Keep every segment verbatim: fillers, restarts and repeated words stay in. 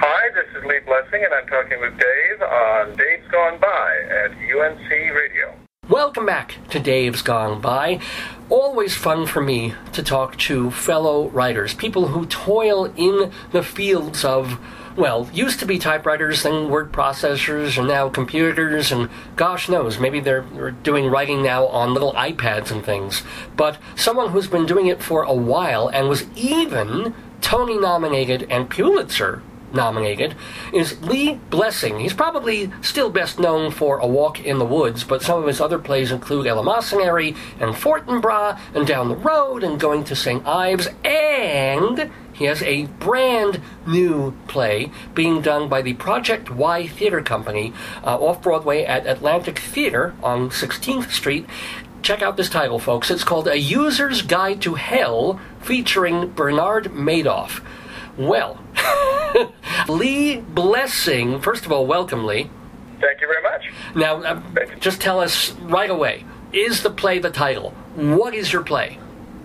Hi, this is Lee Blessing, and I'm talking with Dave on Dave's Gone By at U N C Radio. Welcome back to Dave's Gone By. Always fun for me to talk to fellow writers, people who toil in the fields of, well, used to be typewriters, then word processors, and now computers, and gosh knows, maybe they're, they're doing writing now on little iPads and things. But someone who's been doing it for a while and was even Tony nominated and Pulitzer nominated is Lee Blessing. He's probably still best known for A Walk in the Woods, but some of his other plays include Eleemosynary and Fortinbras and Down the Road and Going to Saint Ives, and he has a brand new play being done by the Project Y Theater Company uh, off-Broadway at Atlantic Theater on sixteenth Street. Check out this title, folks. It's called A User's Guide to Hell, featuring Bernard Madoff. Well, Lee Blessing, first of all, welcome, Lee. Thank you very much. Now, uh, just tell us right away, is the play the title? What is your play?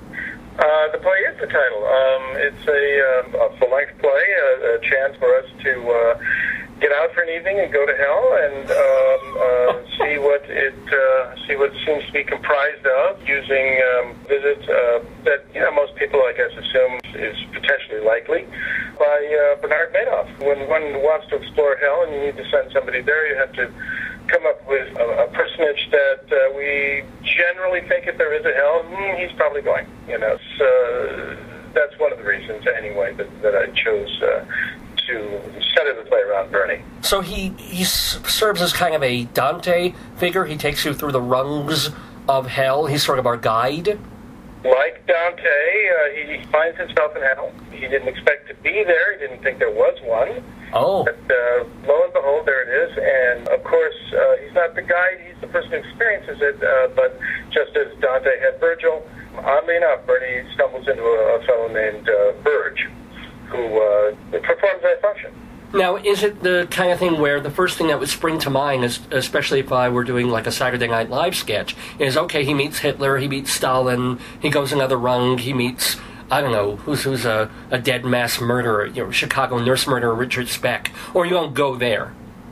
Uh, the play is the title. Um, it's a, uh, a full-length play, a, a chance for us to uh, get out for an evening and go to hell and um, uh, see what it uh, see what it seems to be comprised of, using um, visits uh, that you know most people, I guess, assume is potentially likely by uh, Bernard Madoff. When one wants to explore hell and you need to send somebody there, you have to come up with a, a personage that uh, we generally think if there is a hell, mm, he's probably going. You know, so that's one of the reasons, anyway, that, that I chose uh, to center the play around Bernie. So he, he s- serves as kind of a Dante figure. He takes you through the rungs of hell. He's sort of our guide. Like Dante, uh, he finds himself in hell. He didn't expect to be there. He didn't think there was one. Oh. But uh, lo and behold, there it is. And, of course, uh, he's not the guide. He's the person who experiences it. Uh, but just as Dante had Virgil, oddly enough, Bernie stumbles into a, a fellow named uh, Burge, who uh, performs that function. Now, is it the kind of thing where the first thing that would spring to mind, is, especially if I were doing like a Saturday Night Live sketch, is, okay, he meets Hitler, he meets Stalin, he goes another rung, he meets, I don't know, who's who's a, a dead mass murderer, you know, Chicago nurse murderer Richard Speck, or you don't go there?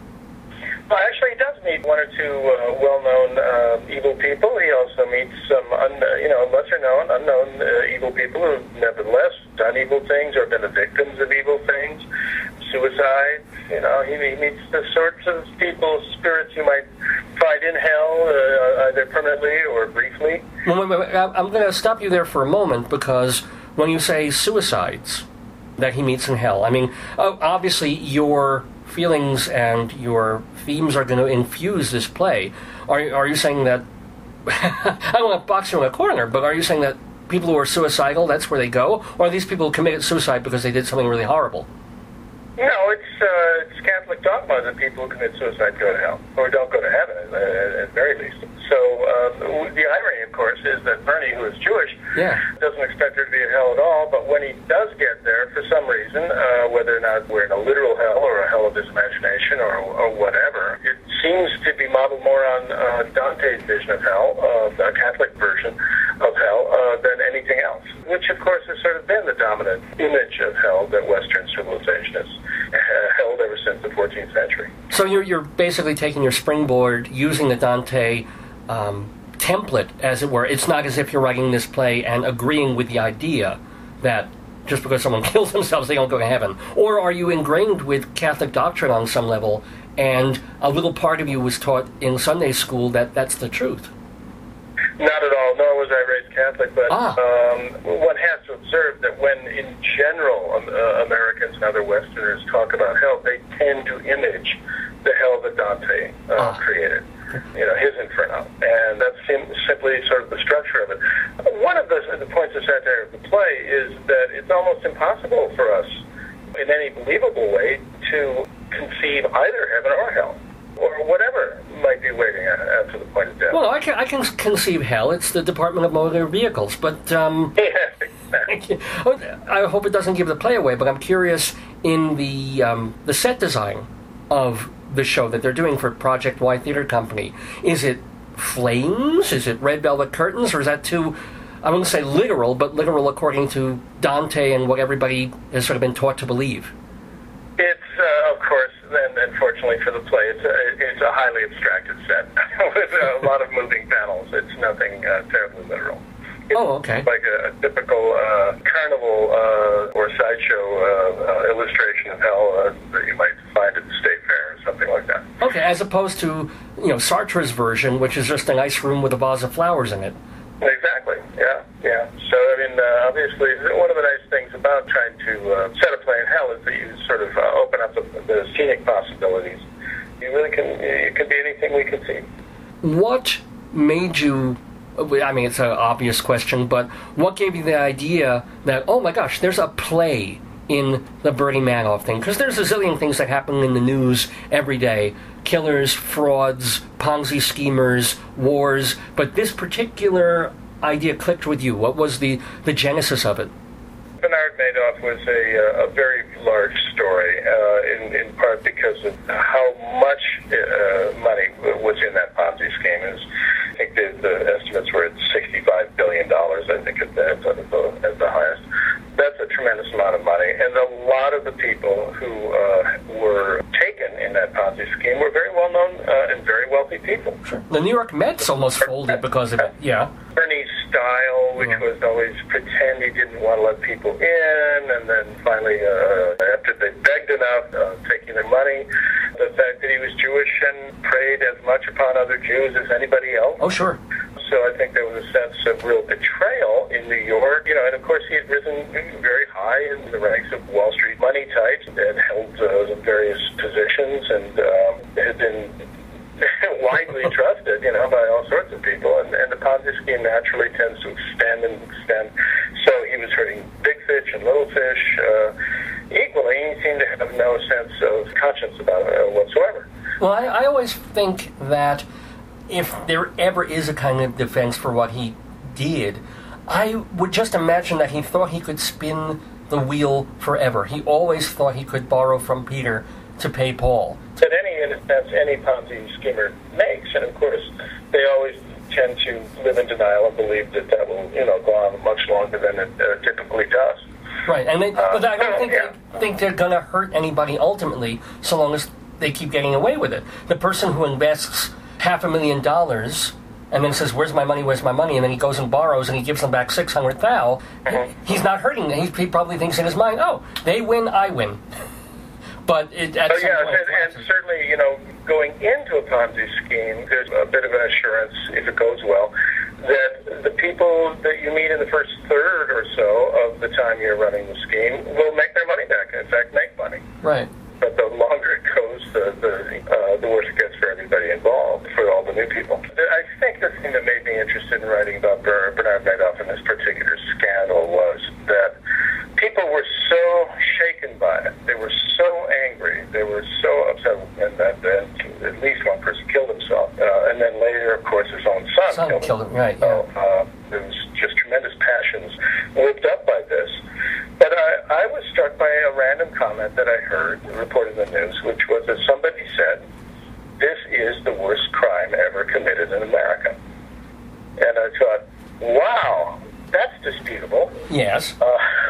Well, actually, he does meet one or two uh, well-known uh, evil people. He also meets some, un- you know, lesser-known, unknown uh, evil people who have nevertheless done evil things or been the victims of evil things, suicide. You know, he, he meets the sorts of people, spirits you might find in hell, uh, either permanently or briefly. Well, wait, wait, wait. I'm going to stop you there for a moment, because when you say suicides that he meets in hell, I mean, obviously your feelings and your themes are going to infuse this play. Are, are you saying that, I don't want to box you in a corner, but are you saying that people who are suicidal, that's where they go? Or are these people who committed suicide because they did something really horrible? No, it's, uh, it's Catholic dogma that people who commit suicide go to hell, or don't go to heaven, at, at very least. So uh, the irony, of course, is that Bernie, who is Jewish, yeah. doesn't expect there to be a hell at all, but when he does get there, for some reason, uh, whether or not we're in a literal hell or a hell of his imagination or, or whatever, it seems to be modeled more on uh, Dante's vision of hell, uh, a Catholic version of hell, uh, than anything else, which, of course, has sort of been the dominant image of hell that Western civilization has held ever since the fourteenth century. So you're you're basically taking your springboard, using the Dante um, template, as it were. It's not as if you're writing this play and agreeing with the idea that just because someone kills themselves, they don't go to heaven. Or are you ingrained with Catholic doctrine on some level, and a little part of you was taught in Sunday school that that's the truth? Not at all, nor was I raised Catholic, but ah. um, one has to observe that when, in general, um, uh, Americans and other Westerners talk about hell, they tend to image the hell that Dante uh, ah. created, you know, his Inferno, and that's sim- simply sort of the structure of it. One of the, the points of satire of the play is that it's almost impossible for us, in any believable way, to conceive either heaven or hell, or whatever might be waiting after the point of death. Well, I can, I can conceive hell. It's the Department of Motor Vehicles, but um, yes, exactly. I hope it doesn't give the play away, but I'm curious in the um, the set design of the show that they're doing for Project Y Theater Company. Is it flames? Is it red velvet curtains? Or is that too, I wouldn't say literal, but literal according to Dante and what everybody has sort of been taught to believe? It's, uh, of course, then unfortunately for the play, it's a, it's a highly abstracted set with a lot of moving panels. It's nothing uh, terribly literal. It's oh, okay. like a, a typical uh, carnival uh, or sideshow uh, uh, illustration of hell uh, that you might find at the State Fair or something like that. Okay, as opposed to, you know, Sartre's version, which is just a nice room with a vase of flowers in it. Exactly, yeah, yeah. So, I mean, uh, obviously, one of the nice things about trying to uh, set a play in hell is that you sort of uh, open up the, the scenic possibilities. You really can, it can be anything we can see. What made you, I mean, it's an obvious question, but what gave you the idea that, oh my gosh, there's a play in the Bernie Madoff thing? Because there's a zillion things that happen in the news every day. Killers, frauds, Ponzi schemers, wars, but this particular idea clicked with you. What was the, the genesis of it? Bernard Madoff was a, uh, a very large story, uh, in, in part because of how much uh, money was in that Ponzi scheme. It was, I think the, the estimates were at sixty-five billion dollars, I think, at the, at the, at the highest. That's a tremendous amount of money, and a lot of the people who uh, were taken in that Ponzi scheme were very well-known uh, and very wealthy people. Sure. The New York Mets almost folded because of it, yeah. Bernie's style, which yeah. was always pretend he didn't want to let people in, and then finally, uh, after they begged enough, uh, taking their money, the fact that he was Jewish and preyed as much upon other Jews as anybody else. Oh, sure. So I think there was a sense of real betrayal in New York, you know, and of course he had risen very high in the ranks of Wall Street money types and held uh, various positions and um, had been widely trusted, you know, by all sorts of people. And, and the Ponzi scheme naturally tends to expand and extend. So he was hurting big fish and little fish uh, equally. He seemed to have no sense of conscience about it whatsoever. Well, I, I always think that if there ever is a kind of defense for what he did, I would just imagine that he thought he could spin the wheel forever. He always thought he could borrow from Peter to pay Paul. That any, in a sense, any Ponzi schemer makes, and of course, they always tend to live in denial and believe that that will, you know, go on much longer than it uh, typically does. Right, and they, uh, but I don't think yeah. they think they're going to hurt anybody ultimately, so long as they keep getting away with it. The person who invests half a million dollars and then says, "Where's my money? Where's my money?" and then he goes and borrows and he gives them back six hundred thou. Mm-hmm. He's not hurting. He, he probably thinks in his mind, "Oh, they win, I win." But it, at oh, some yeah, point, and, and certainly, you know, going into a Ponzi scheme, there's a bit of an assurance, if it goes well, that the people that you meet in the first third or so of the time you're running the scheme will make their money back. In fact, make money. Right. But the longer it goes, the the, uh, the worse it gets for everybody involved, for all the new people. I think the thing that made me interested in writing about Bernard Madoff in this particular scandal was that people were so shaken by it. They were so angry. They were so upset, and that and at least one person killed himself. Uh, and then later, of course, his own son, son killed, killed him. him. Right. So Yeah. uh, there was just tremendous passions whipped up by this. But I, I was struck by a random comment that I heard reported in the news, which was that somebody said, "This is the worst crime ever committed in America." And I thought, wow, that's disputable. Yes. Uh,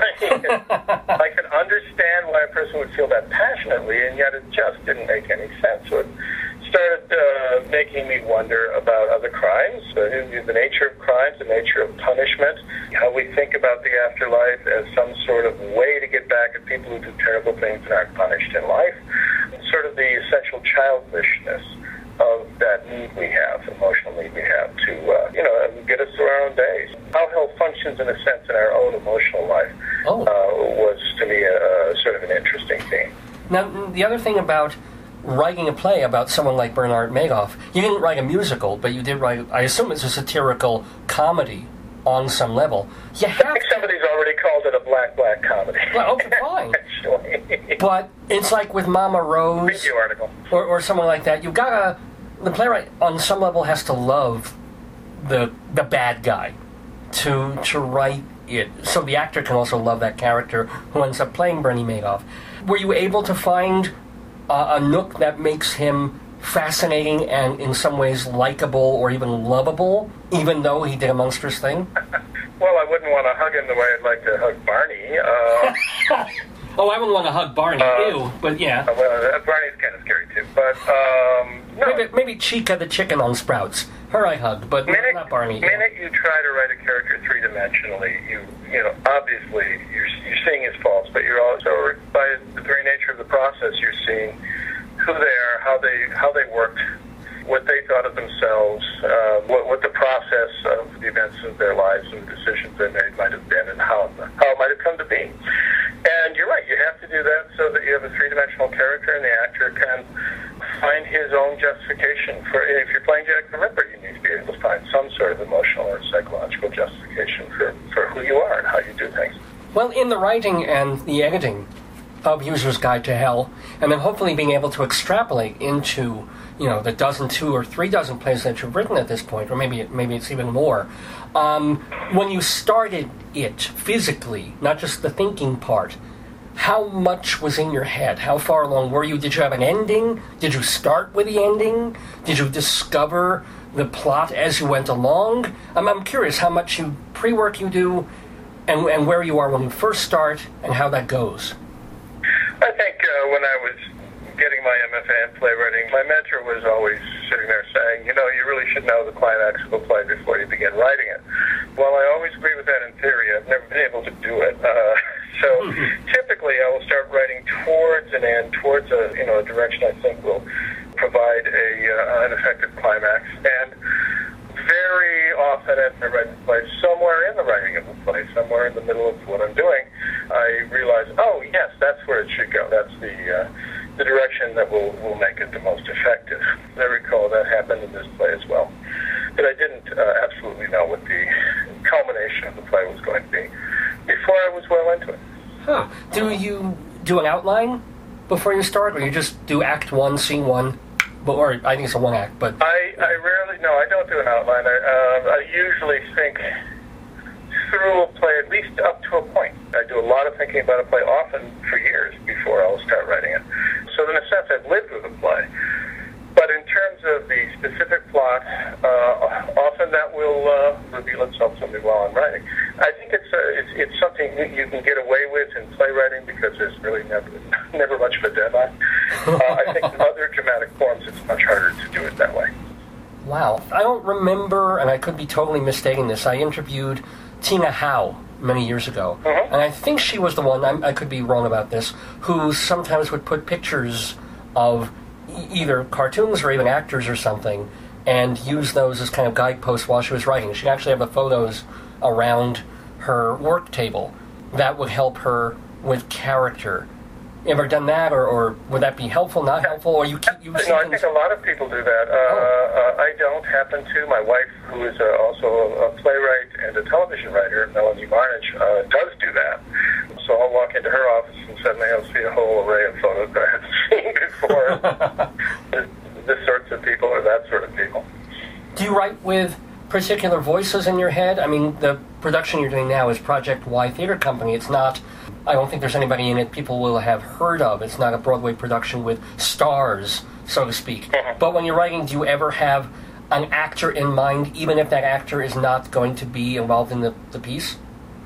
I can understand why a person would feel that passionately, and yet it just didn't make any sense. So it started uh, making me wonder about other crimes, uh, the nature of crimes, the nature of punishment, how we think about the afterlife as some sort of way to get back at people who do terrible things and aren't punished in life, sort of the essential childishness of that need we have, emotional need we have to, uh, you know, get us through our own days. How hell functions in a sense in our own emotional life oh. uh, was, to me, a, a sort of an interesting theme. Now, the other thing about writing a play about someone like Bernard Madoff, you didn't write a musical, but you did write, I assume it's a satirical comedy on some level. You have I think somebody's already called it a black, black comedy. Well, okay, fine. Actually. But it's like with Mama Rose Review article. or, or someone like that. You've got to, the playwright on some level has to love the the bad guy to to write it. So the actor can also love that character who ends up playing Bernie Madoff. Were you able to find uh, a nook that makes him fascinating and in some ways likable or even lovable, even though he did a monstrous thing? Well, I wouldn't want to hug him the way I'd like to hug Barney. Uh, Oh, I wouldn't want to hug Barney. Uh, Ew, but yeah. Uh, well, uh, Barney's kind of scary too. But um, no. Maybe, maybe Chica the chicken on Sprouts. Her I hugged, but minute, not Barney. The minute you try to write a character three-dimensionally, you you know, obviously you're, you're seeing his faults, but you're also, by the very nature of the process, you're seeing who they are, how they how they worked, what they thought of themselves, uh, what, what the process of the events of their lives and the decisions they made might have been, and how, how it might have come to be. And you're right, you have to do that so that you have a three-dimensional character and the actor can find his own justification. For if you're playing Jack the Ripper, you need to be able to find some sort of emotional or psychological justification for, for who you are and how you do things. Well, in the writing and the editing of User's Guide to Hell, and then hopefully being able to extrapolate into, you know, the dozen, two or three dozen plays that you've written at this point, or maybe maybe it's even more. Um, when you started it physically, not just the thinking part, how much was in your head? How far along were you? Did you have an ending? Did you start with the ending? Did you discover the plot as you went along? I'm, I'm curious how much you pre-work you do, and, and where you are when you first start, and how that goes. I think uh, when I was getting my M F A in playwriting, my mentor was always sitting there saying, you know, you really should know the climax of a play before you begin writing it. Well, I always agree with that in theory. I've never been able to do it. Uh, so typically I will start writing towards an end, towards a, you know, a direction I think will provide a uh, an effective climax. And very often as I write the play, somewhere in the writing of the play, somewhere in the middle of what I'm doing, I realize, oh, yes, that's where it should go. That's the uh, the direction that will, will make it the most effective. I recall that happened in this play as well. But I didn't uh, absolutely know what the culmination of the play was going to be before I was well into it. Huh. Do you do an outline before you start, or you just do act one, scene one? But, or I think it's a one act, but... I, I rarely, no, I don't do an outline. I, uh, I usually think through a play at least up to a point. I do a lot of thinking about a play, often for years before I'll start writing it. So in a sense, I've lived with a play. But in terms of the specific plot, uh, often that will uh, reveal itself to me while I'm writing. I think it's, uh, it's it's something you can get away with in playwriting because there's really never never much of a deadline. Uh, I think in other dramatic forms, it's much harder to do it that way. Wow. I don't remember, and I could be totally mistaking this, I interviewed Tina Howe many years ago, mm-hmm. and I think she was the one, I'm, I could be wrong about this, who sometimes would put pictures of e- either cartoons or even actors or something, and use those as kind of guideposts while she was writing. She'd actually have the photos around her work table. That would help her with character. You ever done that, or, or would that be helpful, not helpful, or you keep you? No, I think a lot of people do that. Uh, oh. uh, I don't happen to. My wife, who is uh, also a, a playwright and a television writer, Melanie Marnage, uh, does do that. So I'll walk into her office and suddenly I'll see a whole array of photos that I haven't seen before. this, this sorts of people or that sort of people. Do you write with particular voices in your head? I mean, the production you're doing now is Project Y Theater Company. It's not, I don't think there's anybody in it people will have heard of. It's not a Broadway production with stars, so to speak. Mm-hmm. But when you're writing, do you ever have an actor in mind, even if that actor is not going to be involved in the, the piece?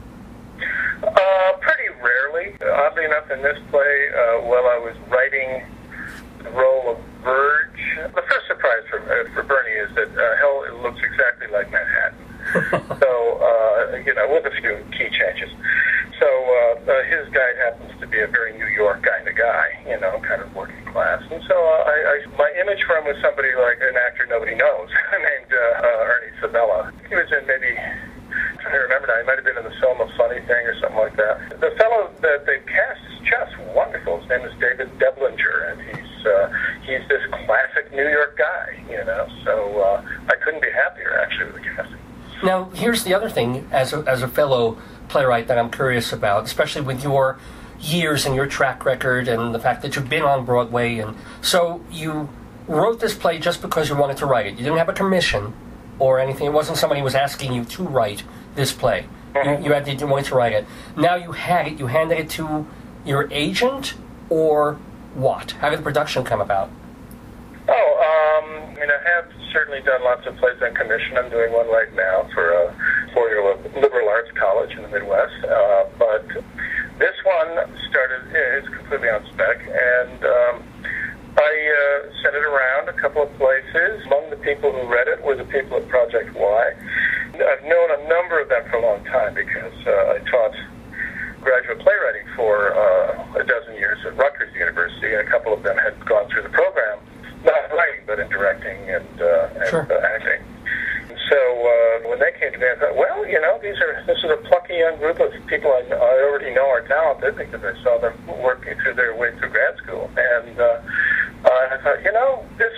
Uh, pretty rarely. Uh, oddly enough, in this play, uh, while I was writing the role of Verge, the first surprise for, uh, for Bernie is that uh, Hell it looks exactly like Manhattan. so, uh, you know, with a few key changes. So uh, uh, his guide happens to be a very New York kind of guy, you know, kind of working class. And so uh, I, I, my image for him was somebody like an actor nobody knows, named uh, uh, Ernie Sabella. He was in maybe, I'm trying to remember now, he might have been in the Selma Funny Thing or something like that. The fellow that they cast is just wonderful. His name is David Deblinger, and he's uh, he's this classic New York guy, you know. So uh, I couldn't be happier, actually, with the casting. Now, here's the other thing, as a, as a fellow playwright that I'm curious about, especially with your years and your track record and the fact that you've been on Broadway. And so you wrote this play just because you wanted to write it. You didn't have a commission or anything. It wasn't somebody who was asking you to write this play. Mm-hmm. You, you had to, you wanted to write it. Now you had it. You handed it to your agent, or what? How did the production come about? Oh, um, I mean, I have certainly done lots of plays on commission. I'm doing one right now for a four-year liberal arts college in the Midwest. Uh, but this one one started, it's completely on spec, and um, I uh, sent it around a couple of places. Among the people who read it were the people at Project Y. I've known a number of them for a long time because uh, I taught graduate playwriting for uh, a dozen years at Rutgers University, and a couple of them had gone through the program, not writing, but in directing and, uh, and sure. uh, acting. So uh, when they came to me, I thought, well, you know, these are this is a plucky young group of people I, I already know are talented because I saw them working through their way through grad school. And uh, uh, I thought, you know, this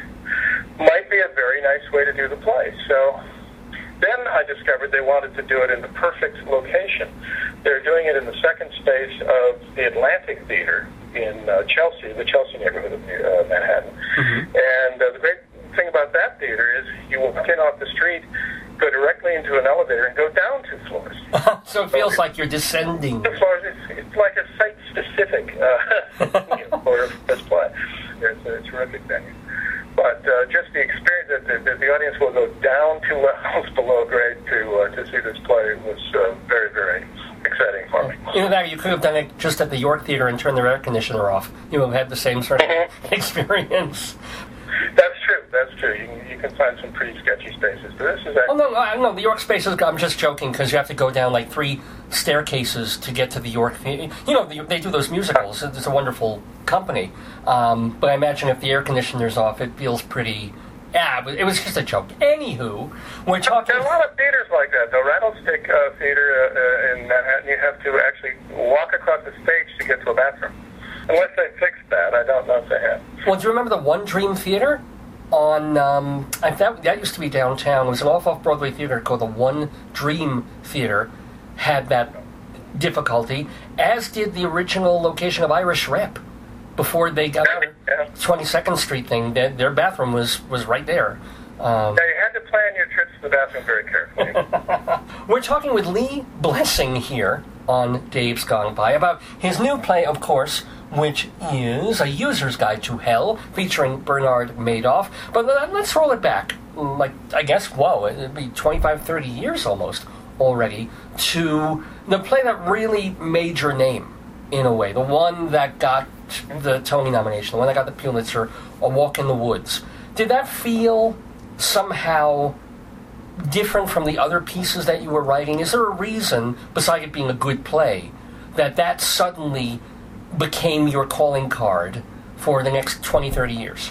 might be a very nice way to do the play. So then I discovered they wanted to do it in the perfect location. They're doing it in the second space of the Atlantic Theater in uh, Chelsea, the Chelsea neighborhood of uh, Manhattan. Mm-hmm. And uh, the great thing about that theater is you walk in off the street, go directly into an elevator, and go down two floors. So it feels so like you're descending. Two floors. It's, it's like a site-specific uh, you know, for this play. It's a terrific venue. But uh, just the experience that the, the, the audience will go down two levels below grade to uh, to see this play was uh, very, very exciting for me. You know, that you could have done it just at the York Theater and turned the air conditioner off. You would have had the same sort of mm-hmm. experience. That's true. That's true. You can, you can find some pretty sketchy spaces, but this is actually... Oh, no, no, no, the York spaces, I'm just joking, because you have to go down like three staircases to get to the York Theater. You know, they, they do those musicals. It's a wonderful company. Um, but I imagine if the air conditioner's off, it feels pretty... Yeah, but it was just a joke. Anywho, we're talking... There are a lot of theaters like that, though. Rattlestick uh, Theater uh, in Manhattan, you have to actually walk across the stage to get to a bathroom. Unless they fixed that, I don't know if they have. Well, do you remember the One Dream Theater? On, um, I, that, that used to be downtown. It was an off-off-Broadway theater called the One Dream Theater. Had that difficulty, as did the original location of Irish Rep. Before they got yeah, the yeah. twenty-second Street thing, their, their bathroom was, was right there. Um, now, you had to plan your trips to the bathroom very carefully. We're talking with Lee Blessing here on Dave's Gone By about his new play, of course, which is A User's Guide to Hell, featuring Bernard Madoff. But let's roll it back, like, I guess, whoa, it'd be twenty-five, thirty years almost already, to the play that really made your name, in a way. The one that got the Tony nomination, the one that got the Pulitzer, A Walk in the Woods. Did that feel somehow different from the other pieces that you were writing? Is there a reason, besides it being a good play, that that suddenly became your calling card for the next twenty, thirty years?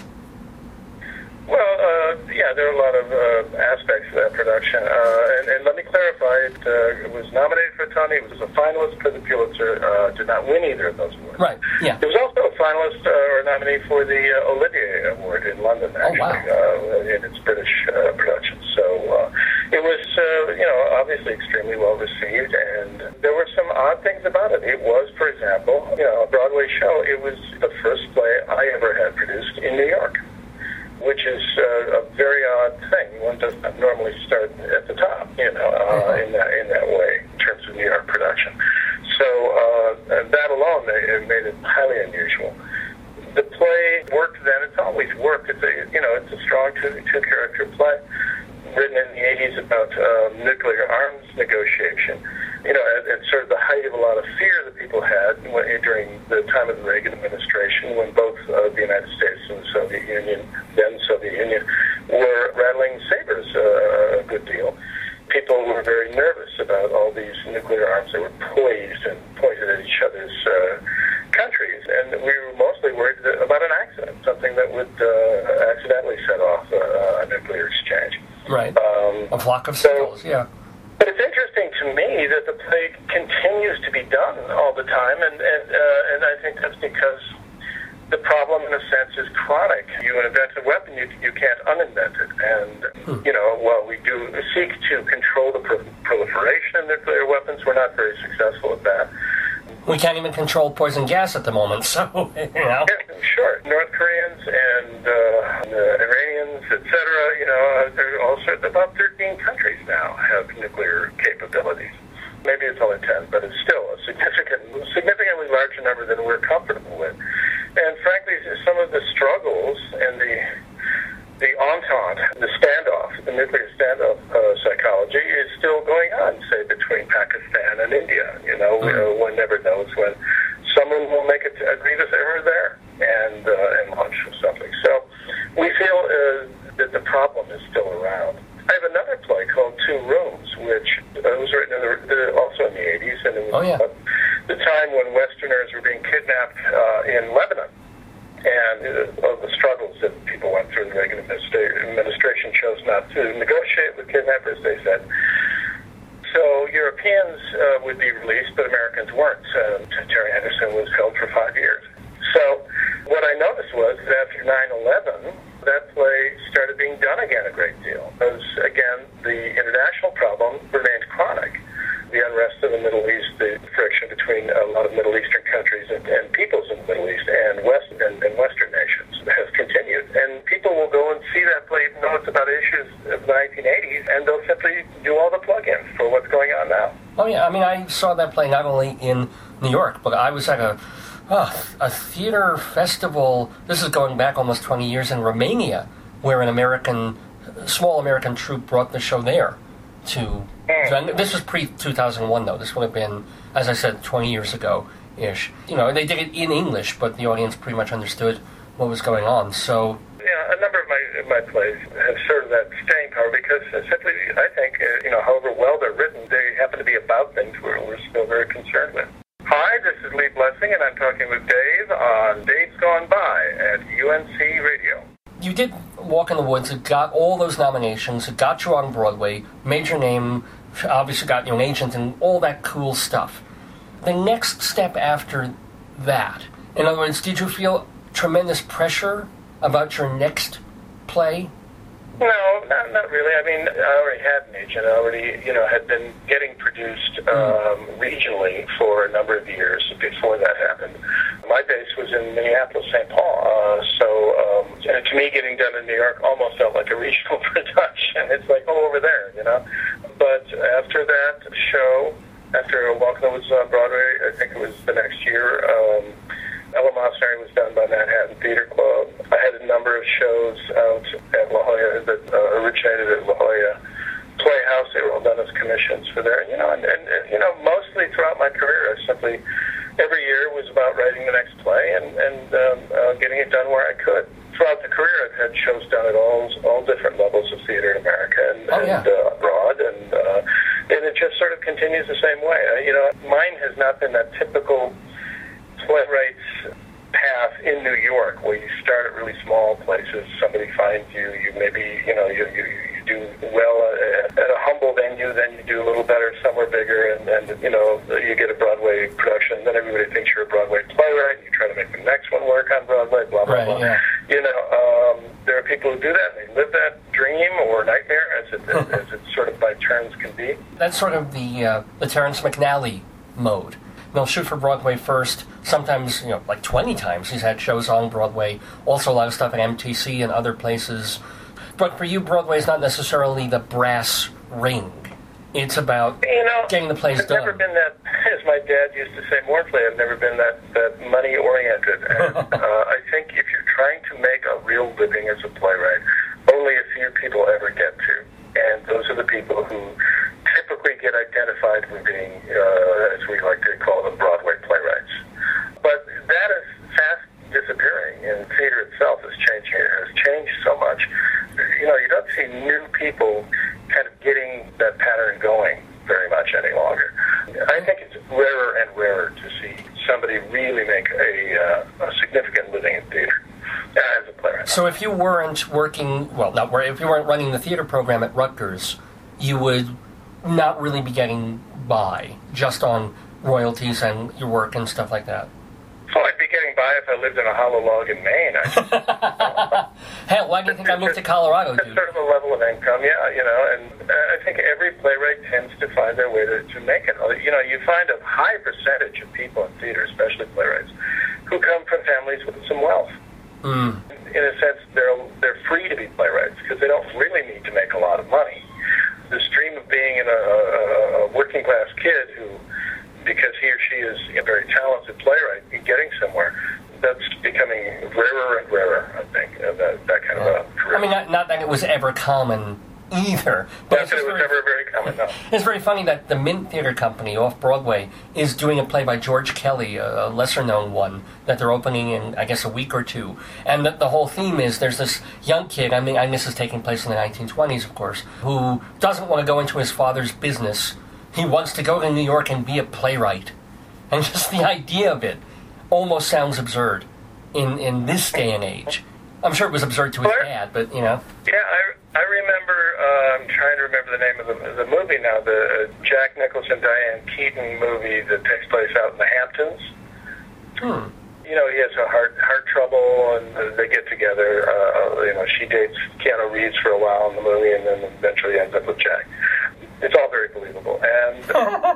Well, uh, yeah, there are a lot of uh, aspects of that production. Uh, and, and let me clarify, it, uh, it was nominated for a Tony, it was a finalist for the Pulitzer, uh, did not win either of those awards. Right, yeah. It was also a finalist uh, or nominee for the uh, Olivier Award in London, actually, oh, wow. uh, in its British uh, production. So uh, it was, uh, you know, obviously extremely well received, and there were some odd things about it. It was, for example, you know, a Broadway show. It was the first play I ever had produced in New York, which is uh, a very odd thing. One does not normally start at the top, you know, uh, in that in that way in terms of New York production. So uh, that alone it made it highly unusual. The play worked then; it's always worked. It's a you know it's a strong two two character play written in the eighties about uh, nuclear arms negotiation. You know, at, at sort of the height of a lot of fear that people had when, during the time of the Reagan administration, when both uh, the United States and the Soviet Union, then Soviet Union, were rattling sabers uh, a good deal. People were very nervous about all these nuclear arms that were poised and pointed at each other's uh, countries, and we were mostly worried about an accident, something that would uh, accidentally set off uh, a nuclear exchange. Right. Um, a flock of so, seagulls, yeah. But it's interesting to me that the play continues to be done all the time, and and, uh, and I think that's because the problem, in a sense, is chronic. You invent a weapon, you, you can't uninvent it. And, hmm. you know, while we do seek to control the pro- proliferation of nuclear weapons, we're not very successful at that. We can't even control poison gas at the moment, so, you know. Yeah, sure. North Koreans and uh, the Iranians, et cetera, you know, there are all sorts, about thirteen countries now have nuclear capabilities. Maybe it's only ten, but it's still a significant, significantly larger number than we're comfortable with. And frankly, some of the struggles and the the entente, the standoff, the nuclear standoff uh, psychology is still going on, say, between Pakistan and India. You know, mm-hmm. uh, one never knows when someone will make a, a grievous error there and uh, and launch something. So we feel uh, that the problem is still around. I have another play called Two Rooms, which uh, was written in the, the, also in the eighties, and it was oh, yeah. uh, the time when Westerners were being kidnapped uh, in Lebanon, and uh, of the struggles that people went through. The Reagan administration chose not to negotiate with kidnappers, they said. So Europeans uh, would be released, but Americans weren't. Uh, Terry Henderson was held for five years. So what I noticed was that after nine eleven, that play started being done again a great deal. Because, again, the international problem remains chronic. The unrest in the Middle East, the friction between a lot of Middle Eastern countries and, and peoples in the Middle East and West and, and Western nations has continued. And people will go and see that play even though it's about issues of the nineteen eighties, and they'll simply do all the plug-ins for what's going on now. Oh, yeah. I mean, I saw that play not only in New York, but I was at a Oh, a theater festival, this is going back almost twenty years, in Romania, where an American, small American troupe brought the show there to... Mm. This was pre two thousand one, though. This would have been, as I said, twenty years ago-ish. You know, they did it in English, but the audience pretty much understood what was going on, so... Yeah, a number of my my plays have sort of that staying power because uh, simply, I think, uh, you know, however well they're written, they happen to be about things we're, we're still very concerned with. Hi, this is Lee Blessing, and I'm talking with Dave on Dave's Gone By at U N C Radio. You did Walk in the Woods. It got all those nominations. It got you on Broadway. Major name, obviously got you an agent and all that cool stuff. The next step after that, in other words, did you feel tremendous pressure about your next play? No, not not really. I mean, I already had an agent. I already, you know, had been getting produced um, regionally for a number of years before that happened. My base was in Minneapolis, Saint Paul. Uh, so um, to me, getting done in New York almost felt like a regional production. It's like, oh, over there, you know. But after that show, after Walk in the Woods on Broadway, I think it was the next year, um, Ella Mosseri was done by Manhattan Theater Club. I had a number of shows out at La Jolla that uh, originated at La Jolla Playhouse. They were all done as commissions for there. You know, and, and, and you know, mostly throughout my career, I simply every year was about writing the next play and and um, uh, getting it done where I could. Throughout the career, I've had shows done at all all different levels of theater in America and, oh, yeah. and uh, abroad, and uh, and it just sort of continues the same way. Uh, you know, mine has not been that typical playwright's path in New York, where you start at really small places. Somebody finds you, you maybe, you know, you you, you do well at, at a humble venue, then you do a little better somewhere bigger, and, and you know, you get a Broadway production, then everybody thinks you're a Broadway playwright, and you try to make the next one work on Broadway, blah, blah, right, blah. Yeah. You know, um, there are people who do that, and they live that dream or nightmare, as it, as it sort of by turns can be. That's sort of the, uh, the Terrence McNally mode. They'll shoot for Broadway first, sometimes, you know, like twenty times he's had shows on Broadway, also a lot of stuff at M T C and other places. But for you, Broadway is not necessarily the brass ring. It's about you know, getting the plays I've done. I've never been that, as my dad used to say, mournfully, I've never been that, that money-oriented. And uh, I think if you're trying to make a real living as a playwright, only a few people ever get to. And those are the people who typically get identified with being, uh, as we like to call them, Broadway playwrights. But that is fast disappearing, and theater itself has changed, has changed so much. You know, you don't see new people kind of getting that pattern going very much any longer. I think it's rarer and rarer to see somebody really make a, uh, a significant living in theater as a playwright. So if you weren't working, well, not if you weren't running the theater program at Rutgers, you would not really be getting by just on royalties and your work and stuff like that. Well, I'd be getting by if I lived in a hollow log in Maine. I just, Hell, why do you think I moved to Colorado, dude? It's sort of a level of income, yeah, you know, and uh, I think every playwright tends to find their way to, to make it. You know, you find a high percentage of people in theater, especially playwrights, who come from families with some wealth. Mm. In a sense, they're they're free to be playwrights because they don't really need to make a lot of money. This dream of being in a, a, a working-class kid who, because he or she is a very talented playwright, getting somewhere, that's becoming rarer and rarer, I think, uh, that, that kind of a career. I mean, not, not that it was ever common either. But Not that it was very, never very common, no. It's very funny that the Mint Theater Company off Broadway is doing a play by George Kelly, a lesser-known one, that they're opening in, I guess, a week or two. And the, the whole theme is there's this young kid, I mean, I this is taking place in the nineteen twenties, of course, who doesn't want to go into his father's business. He wants to go to New York and be a playwright. And just the idea of it almost sounds absurd in, in this day and age. I'm sure it was absurd to his dad, but, you know. Yeah, I, I remember, uh, I'm trying to remember the name of the, the movie now, the uh, Jack Nicholson, Diane Keaton movie that takes place out in the Hamptons. Hmm. You know, he has a heart heart trouble, and uh, they get together. Uh, you know, she dates Keanu Reeves for a while in the movie, and then eventually ends up with Jack. It's all very believable. And uh,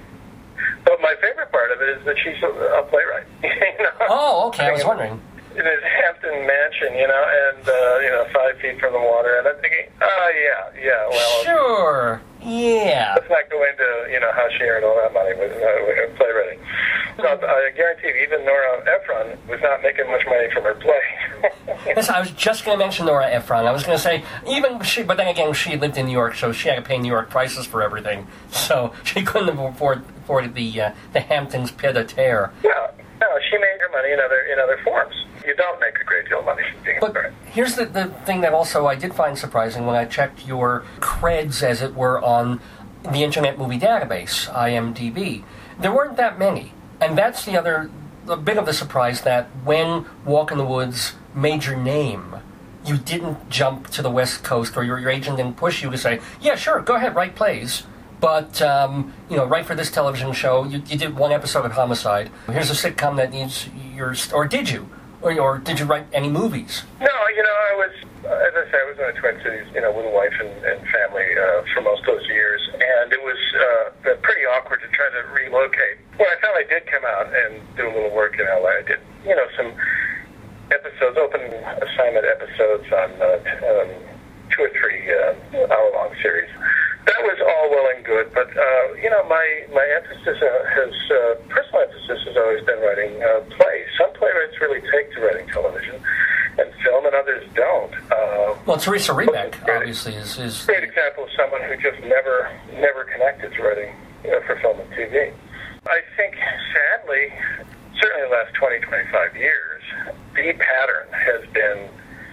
but my favorite part of it is that she's a, a playwright. You know? Oh, okay, I was wondering. In his Hampton mansion, you know, and, uh, you know, five feet from the water, and I'm thinking, oh, yeah, yeah, well... Sure, yeah. Let's not go into, you know, how she earned all that money with, uh, with playwriting. So I guarantee you, even Nora Ephron was not making much money from her play. Yes, I was just going to mention Nora Ephron. I was going to say, even she, but then again, she lived in New York, so she had to pay New York prices for everything. So she couldn't afford, afford the, uh, the Hamptons pied-à-terre. No, no, she made her money in other, in other forms. You don't make a great deal of money from being a But playwright. here's the, the thing that also I did find surprising when I checked your creds, as it were, on the Internet Movie Database, I M D B. There weren't that many. And that's the other, a bit of the surprise, that when Walk in the Woods made your name, you didn't jump to the West Coast, or your, your agent didn't push you to say, yeah, sure, go ahead, write plays. But, um, you know, right for this television show, you, you did one episode of Homicide. Here's a sitcom that needs your... Or did you? Or, or did you write any movies? No, you know, I was, as I said, I was in the Twin Cities, you know, with a wife and, and family uh, for most of those years, and it was uh, pretty awkward to try to relocate. When I finally did come out and do a little work in L A, I did, you know, some episodes, open assignment episodes on uh, um, two or three uh, hour-long series. That was all well and good, but, uh, you know, my, my emphasis uh, has, uh, personal emphasis has always been writing uh, plays. Some playwrights really take to writing television and film, and others don't. Uh, well, Teresa Rebeck, obviously, is... is a great example of someone who just never, never connected to writing, you know, for film and T V. I think, sadly, certainly the last twenty, twenty-five years, the pattern has been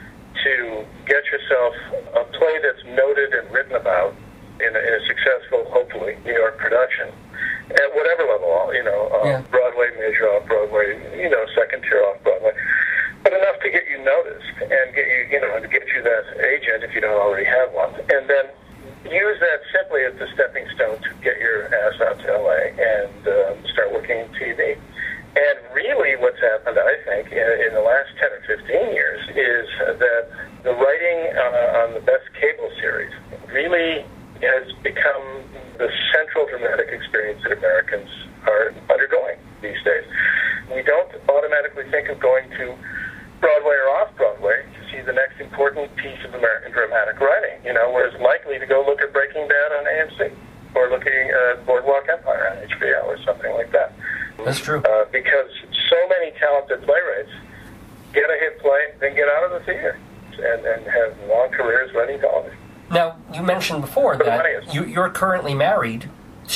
to get yourself a play that's noted and written about in a, in a successful, hopefully, New York production, at whatever level, you know, uh, yeah. Broadway, major off-Broadway, you know, second tier off-Broadway, but enough to get you noticed and get you, you know, to get you that agent if you don't already have one, and then use that simply as the stepping stone to get your ass out to L A and um, start working in T V. And really what's happened, I think, in, in the last ten or fifteen years is that the writing uh, on the best cable series really has become the central dramatic experience that Americans are undergoing these days. We don't automatically think of going to Broadway or off-Broadway to see the next important piece of American dramatic writing. You know, we're as likely to go look at Breaking Bad on A M C or looking at Boardwalk Empire on H B O or something like that. That's true. Uh, because so many talented playwrights get a hit play, then get out of the theater and, and have long careers writing television. Now, you mentioned before that you, you're currently married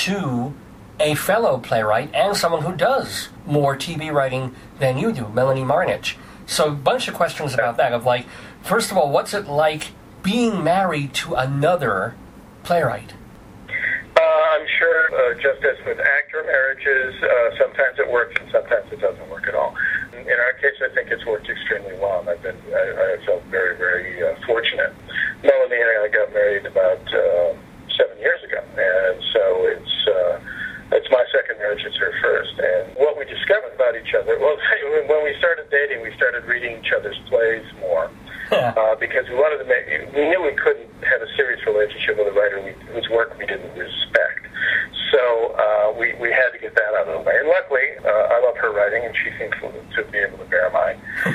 to a fellow playwright and someone who does more T V writing than you do, Melanie Marnich. So a bunch of questions about that, of like, first of all, what's it like being married to another playwright? Uh, I'm sure, uh, just as with actor marriages, uh, sometimes it works and sometimes it doesn't work at all. In our case, I think it's worked extremely well. I've been, I, I felt very, very uh, fortunate. Melanie and I got married about uh, seven years ago, and so it's uh, it's my second marriage. It's her first. And what we discovered about each other, well, when we started dating, we started reading each other's plays more. Uh, because we wanted to make, we knew we couldn't have a serious relationship with a writer we, whose work we didn't respect. So uh, we, we had to get that out of the way. And luckily, uh, I love her writing, and she seems to be able to bear mine.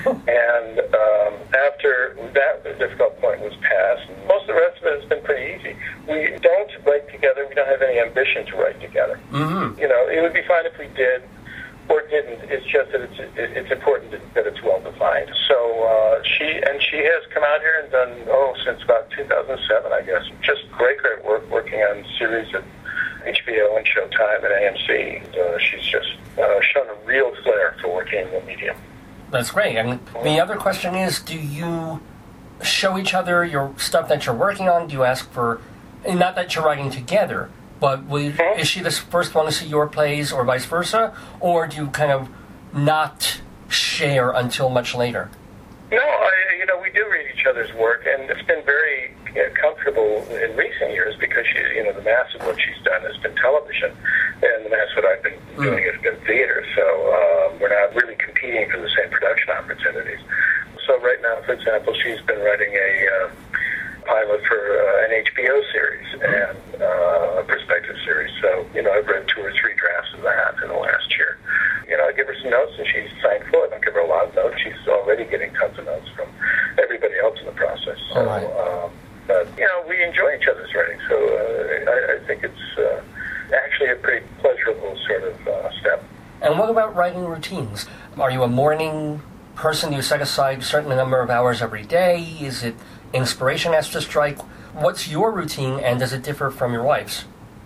And um, after that difficult point was passed, most of the rest of it has been pretty easy. We don't write together. We don't have any ambition to write together. Mm-hmm. You know, it would be fine if we did or didn't. It's just that it's it's important that it's well defined. So uh, she and she has come out here and done, oh, since about two thousand seven, I guess. Just great, great work working on series at H B O and Showtime and A M C. Uh, she's just uh, shown a real flair for working in the medium. That's great. And the other question is, do you show each other your stuff that you're working on? Do you ask for, and not that you're writing together, but will you, mm-hmm. is she the first one to see your plays or vice versa? Or do you kind of not share until much later? No, I, you know, we do read each other's work, and it's been very you know, comfortable in recent years because, she, you know, the mass of what she's done has been television, and the mass of what I've been mm. doing has been theater, so um, we're not really competing for the same production opportunities. So right now, for example, she's been writing a uh, pilot for uh, an H B O series and uh, a prospective series, so, you know, I've read two or three drafts of that in the last year. You know, I give her some notes, and she's thankful. I don't give her a lot of notes. She's already getting tons of notes from everybody else in the process. So, right. um, but, you know, we enjoy each other's writing, so uh, I, I think it's uh, actually a pretty pleasurable sort of uh, step. And what about writing routines? Are you a morning person? Do you set aside a certain number of hours every day? Is it inspiration has to strike? What's your routine, and does it differ from your wife's?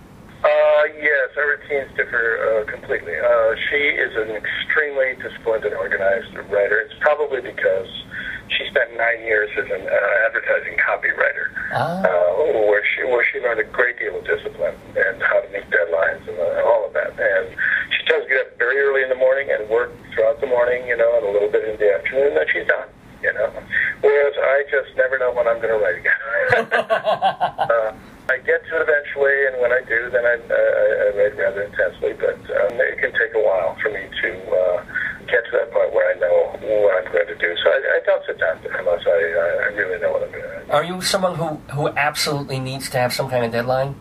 Uh, yes, our routines differ uh, completely. Uh, she is an extremely disciplined and organized writer. It's probably because she spent nine years as an uh, advertising copywriter, ah. uh, where she where she learned a great deal of discipline and how to meet deadlines and uh, all of that. And she tries to get up very early in the morning and work throughout the morning, you know, and a little bit in the afternoon, and then she's done. You know, whereas I just never know when I'm going to write again. uh, I get to it eventually, and when I do, then I, I, I write rather intensely, but um, it can take a while for me to uh, get to that point where I know what I'm going to do. So I, I don't sit down unless I, I really know what I'm going to do. Are you someone who, who absolutely needs to have some kind of deadline?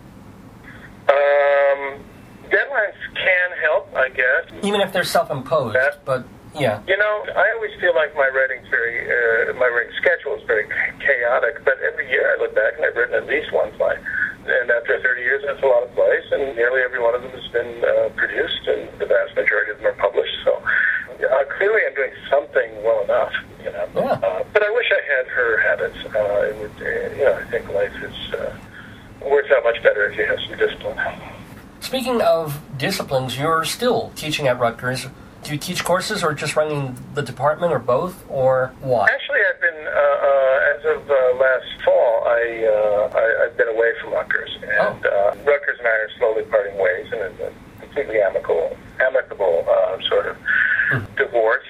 Um, deadlines can help, I guess. Even if they're self-imposed, that, but... Yeah. You know, I always feel like my writing's very, uh, my writing schedule is very chaotic, but every year I look back and I've written at least one play. And after thirty years, that's a lot of plays, and nearly every one of them has been uh, produced, and the vast majority of them are published. So uh, clearly I'm doing something well enough, you know. Yeah. Uh, but I wish I had her habits. Uh, it would, uh, you know, I think life is, uh, works out much better if you have some discipline. Speaking of disciplines, you're still teaching at Rutgers. Do you teach courses or just running the department or both, or what? Actually, I've been, uh, uh, as of uh, last fall, I, uh, I, I've been away from Rutgers. And oh. uh, Rutgers and I are slowly parting ways in a, a completely amicable, amicable uh, sort of mm. divorce.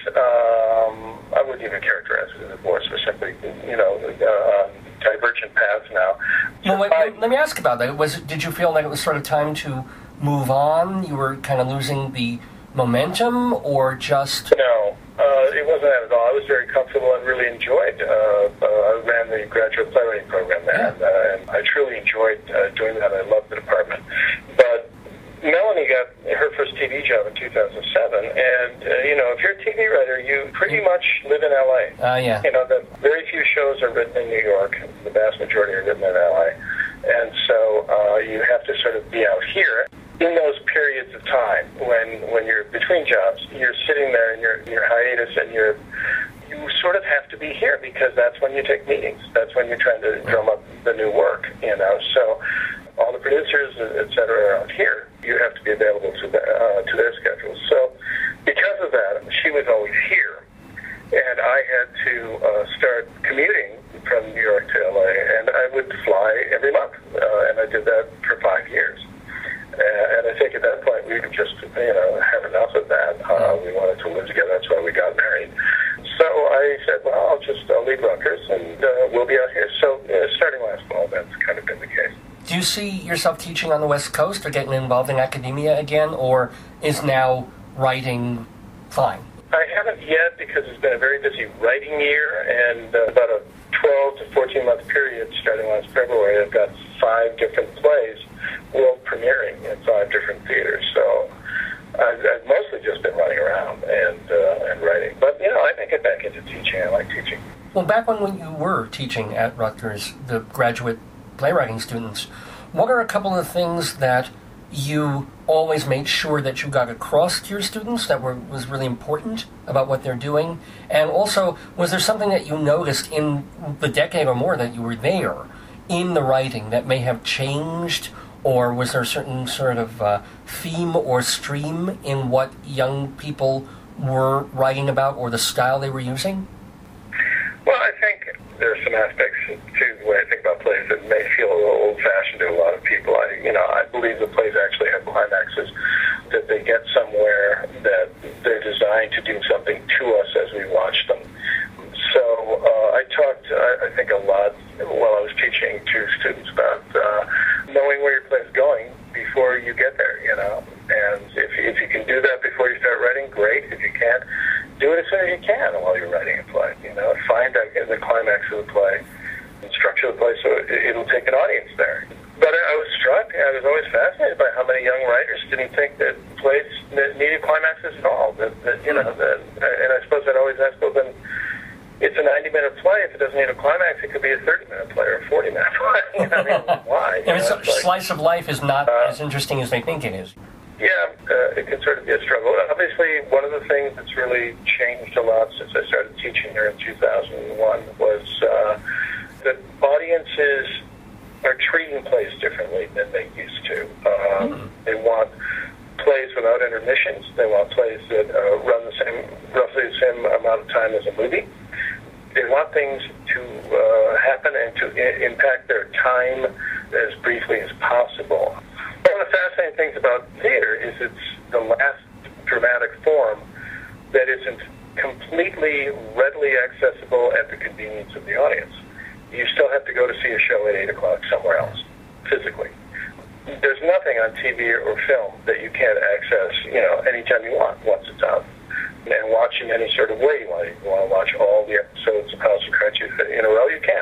Um, I wouldn't even characterize it as a divorce. We're simply, you know, uh, on divergent paths now. Well, wait, I, let me ask about that. Was Did you feel like it was sort of time to move on? You were kind of losing the momentum, or just... No, uh, it wasn't that at all. I was very comfortable and really enjoyed. Uh, uh, I ran the graduate playwriting program there, yeah. and, uh, and I truly enjoyed uh, doing that. I loved the department. But Melanie got her first T V job in two thousand seven, and, uh, you know, if you're a T V writer, you pretty much live in L A. Uh, yeah. You know, the very few shows are written in New York. The vast majority are written in L A. And so uh, you have to sort of be out here. In those periods of time when, when you're between jobs, you're sitting there in your, your hiatus, and you're you sort of have to be here because that's when you take meetings. That's when you're trying to drum up the new work, you know. So all the producers, et cetera, are out here. You have to be available to the, uh, to their schedules. So because of that, she was always here, and I had to uh, start commuting from New York to L A, and I would fly every month, uh, and I did that for five years. Uh, and I think at that point we just, you know, had enough of that. Uh, we wanted to live together. That's why we got married. So I said, well, I'll just I'll leave Rutgers, and uh, we'll be out here. So uh, starting last fall, that's kind of been the case. Do you see yourself teaching on the West Coast or getting involved in academia again, or is now writing fine? I haven't yet because it's been a very busy writing year, and uh, about a twelve to fourteen month period starting last February, I've got five different plays world premiering in five different theaters. So I've, I've mostly just been running around and uh, and writing. But, you know, I may get back into teaching. I like teaching. Well, back when, when you were teaching at Rutgers, the graduate playwriting students, what are a couple of things that you always made sure that you got across to your students that were, was really important about what they're doing? And also, was there something that you noticed in the decade or more that you were there in the writing that may have changed, or was there a certain sort of uh, theme or stream in what young people were writing about or the style they were using? Well, I think there are some aspects to the way I think about plays that may feel a little old-fashioned to a lot of people. I, you know, I believe the plays actually have climaxes, that they get somewhere, that they're designed to do something to us as we watch them. So uh, I talked, I, I think, a lot while I was teaching to students about uh, knowing where your play is going before you get there, you know. And if, if you can do that before you start writing, great. If you can't, do it as soon as you can while you're writing a play. You know, find out the climax of the play, and structure the play so it, it'll take an audience there. But I was struck, I was always fascinated by how many young writers didn't think that plays needed climaxes at all. That, that you know, that, and I suppose I'd always ask, well, then it's a ninety-minute play. If it doesn't need a climax, it could be a thirty-minute play or a forty-minute play. I mean, why? I mean, so, it's like, slice of life is not uh, as interesting as they think it is. Yeah, uh, it can sort of be a struggle. Obviously, one of the things that's really changed a lot since I started teaching here in two thousand one was uh, that audiences are treating plays differently than they used to. Um, mm. They want plays without intermissions. They want plays that uh, run the same, roughly the same amount of time as a movie. They want things to uh, happen and to I- impact their time as briefly as possible. One of the fascinating things about theater is it's the last dramatic form that isn't completely readily accessible at the convenience of the audience. You still have to go to see a show at eight o'clock somewhere else, physically. There's nothing on T V or film that you can't access, you know, anytime you want, once it's out. And watch in any sort of way. You want, you want to watch all the episodes of House of Cards in a row, you can.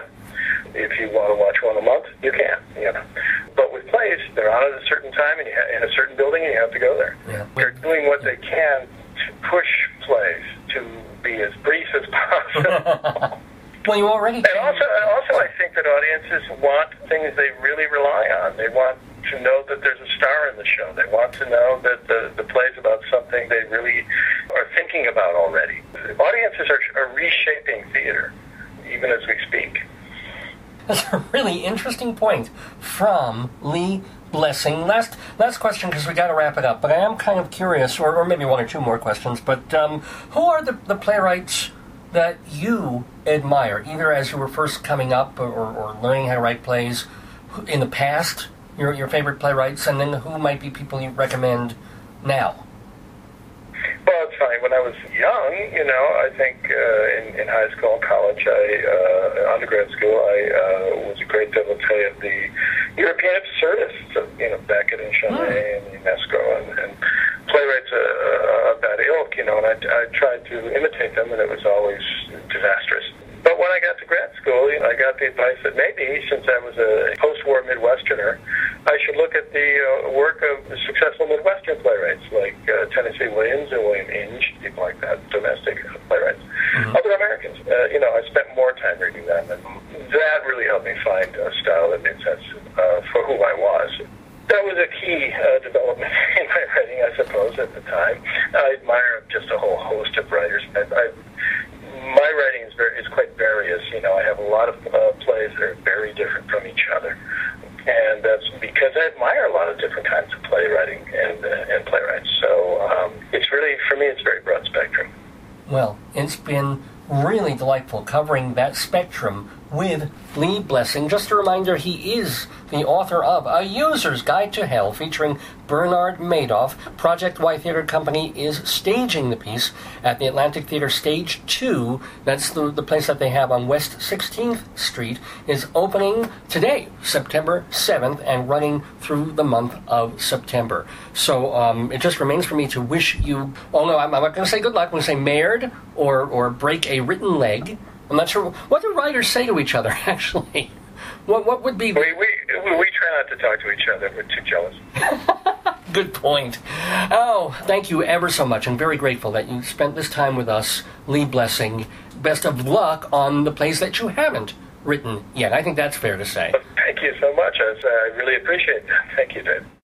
If you want to watch one a month, you can, you know. But with plays, they're on at a certain time and you ha- in a certain building, and you have to go there. Yeah. They're doing what they can to push plays to be as brief as possible. Well, you already and also, and also, I think that audiences want things they really rely on. They want to know that there's a star in the show. They want to know that the, the play's about something they really are thinking about already. Audiences are, are reshaping theater, even as we speak. That's a really interesting point from Lee Blessing. Last last question, because we got to wrap it up. But I am kind of curious, or, or maybe one or two more questions. But um, who are the, the playwrights that you admire, either as you were first coming up or, or learning how to write plays in the past, your your favorite playwrights, and then who might be people you recommend now? Well, it's funny. When I was young, you know, I think uh, in, in high school and college, I uh, undergrad school, I uh, was a great devotee of the European absurdists, of, you know, Beckett and Chenet mm. and Ionesco and, and playwrights uh, of that ilk, you know, and I, I tried to imitate them, and it was always disastrous. But when I got to grad school, you know, I got the advice that maybe, since I was a post-war Midwesterner, I should look at the uh, work of the successful Midwestern playwrights like uh, Tennessee Williams and William Inge, people like that, domestic playwrights. Mm-hmm. Other Americans. Uh, you know, I spent more time reading them, and that really helped me find a style that made sense uh, for who I was. That was a key uh, development in my writing, I suppose, at the time. I admire just a whole host of writers. I, I, my writing is very is quite various. You know, I have a lot of uh, plays that are very different from each other, and that's because I admire a lot of different kinds of playwriting and uh, and playwrights. So um, it's really, for me, it's very broad spectrum. Well, it's been really delightful covering that spectrum with Lee Blessing. Just a reminder, he is the author of A User's Guide to Hell, featuring Bernard Madoff. Project Y Theater Company is staging the piece at the Atlantic Theater Stage two. That's the, the place that they have on West sixteenth Street. Is opening today, September seventh, and running through the month of September. So um, it just remains for me to wish you... Oh, no, I'm, I'm not going to say good luck. I'm going to say Maynard or, or break a written leg. I'm not sure. What do writers say to each other, actually? What what would be... We, we, we try not to talk to each other. We're too jealous. Good point. Oh, thank you ever so much. I'm very grateful that you spent this time with us, Lee Blessing. Best of luck on the plays that you haven't written yet. I think that's fair to say. Thank you so much. I, I really appreciate that. Thank you, Dave.